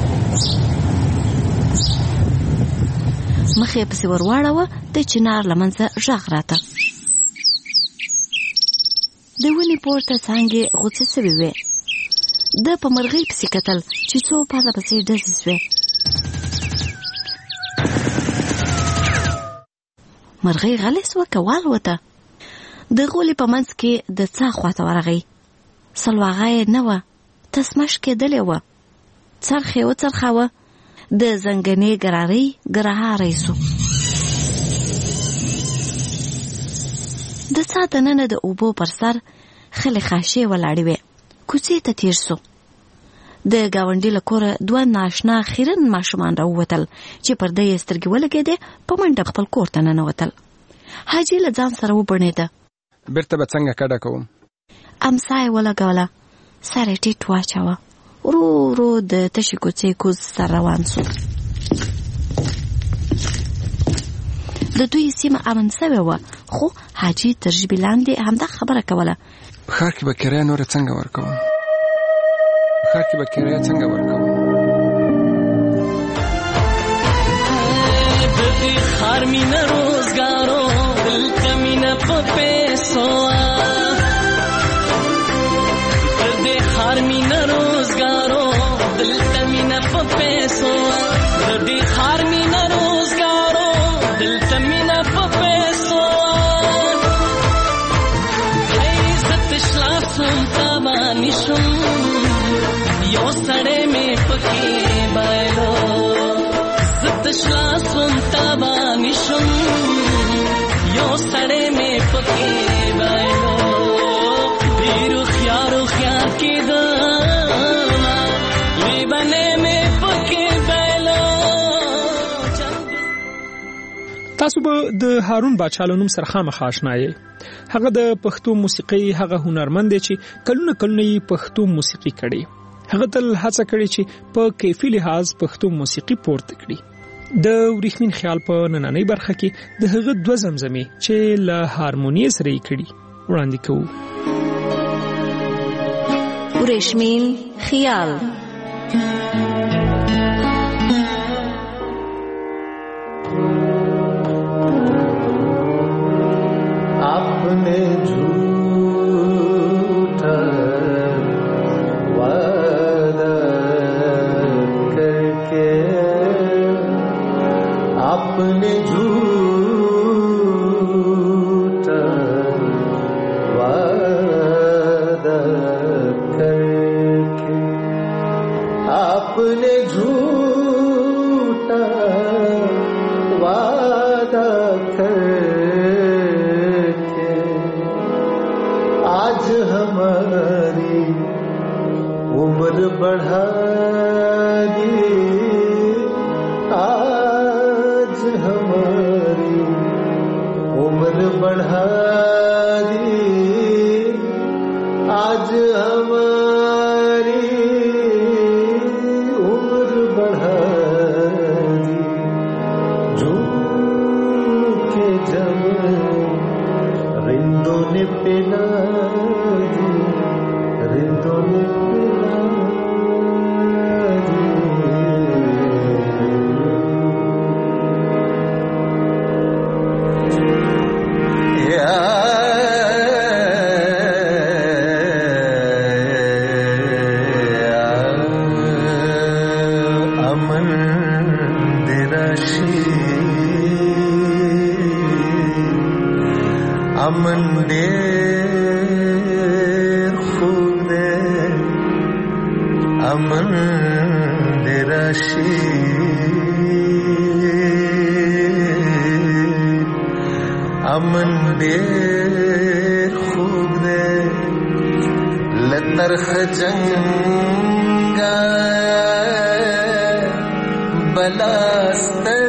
مخې پسې ور واړوه د چنار له منځه غږ راته. د ونې پورته څانګې غوڅې سوې وې. ده په مرغۍ پسې کتل چې څو پرله پسې ډزې سوې. مرغۍ غلې سوه که والوته. د غولي په منځ کې د څا خواته ورغی. سلواغه یې نه وه، تسمش کېدلې وه. څرخ یې وڅرخاوه. د زنګنې ګرارۍ ګرهاری سو. د څا دننه د اوبو پر سر خلې خاشې ولاړې وې. کوڅې ته تیر سو. د ګاونډي له کوره دوه ناشنا خیرن ماشومان راووتل چې پرده یې سترګې ولګېدې. په منډه خپل کور ته ننوتل. حاجي له ځان سره وبڼېده. بیرته به څنګه کډه کوم؟ امسا یې ولګوله. سر یې ټیټ واچوه. ورو ورو د تشې کوڅې کوز سر روان سو. د دوی سیمه امن سوې وه، خو حاجي تر ژبې لاندې همدا خبره کوله. په ښار کې به کرایه نوره څنګه ورکوم؟ په ښار کې به کرایه څنګه ورکوم؟ د دې ښار مینه روزګارو دلته مینه په پیسو د دې ښار مینه روزګارو دلته مینه په پیسو د دې ښار مینه روزګارو دلته مینه په پیسو عزت شلاسم تابانی شم یو سړی مې پکې بایلو عزت شلاسم تابانی شم یو سړی مې پکې بایلو ډېرو خیارو خیار کېدم لیبنې مې پکې بایلو. تاسو به د هارون باچا له نوم سره خامخا آشنا یې. هغه د پښتو موسیقۍ هغه هنرمند دی چې کلونه کلونه یې پښتو موسیقي کړې. هغه تل هڅه کړې چې په کیفي لحاظ پښتو موسیقي پورته کړي. د ورېښمین خیال په نننۍ برخه کې د هغه دوه زمزمې چې له هارمونیې سره یې کړي وړاندې کوو. ورېښمین خیال. आपने झूठा वादा करके आपने झूठा वादा करके आपने झूठा वादा करके आज हमारी उम्र बढ़ा दी आज हमारी उम्र बढ़ा दी आज हमारी उम्र बढ़ा दी जो ډېر خوب دی لترخ جنگا بلاستر